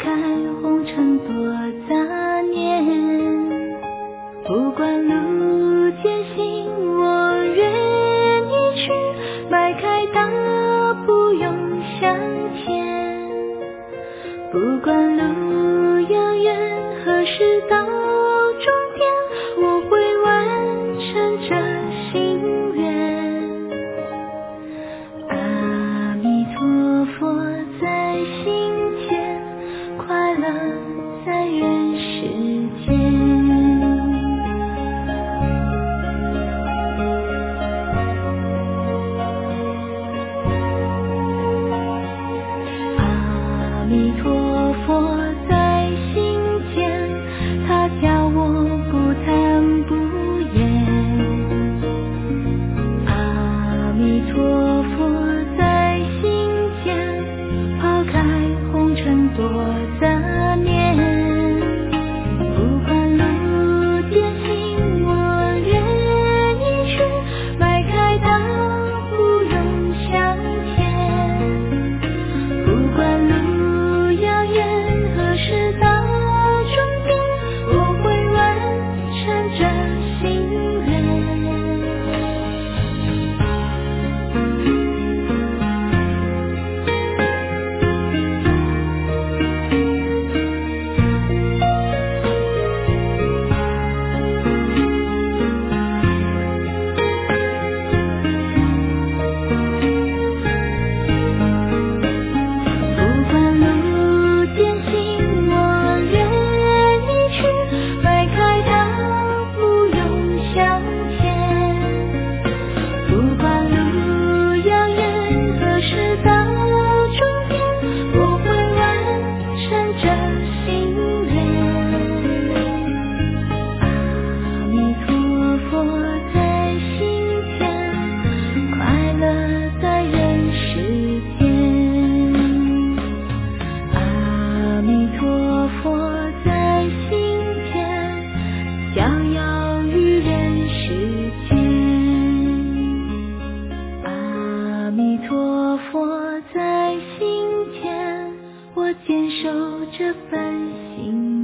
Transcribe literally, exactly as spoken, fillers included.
开红尘多杂念，不管路艰辛，我愿意去迈开大步勇向前。不管路遥远，何时到终点，我会完成这心愿。阿弥陀佛在心间，快乐在人世间。阿弥陀佛在心间，他教我不贪不厌。阿弥陀佛在心间，抛开红尘多杂念。不管路艰辛，我愿意去迈开大步勇向前。不管路遥远，何时到终点，我会完成这心愿。不管路艰辛，我愿意去迈开大步勇向前。不管路遥远，何时到终点，我会完成这心愿。阿弥陀佛在心间，快乐在人世间。阿弥陀佛在心间，逍遥于人世间。阿弥陀佛在心间，我坚守这份心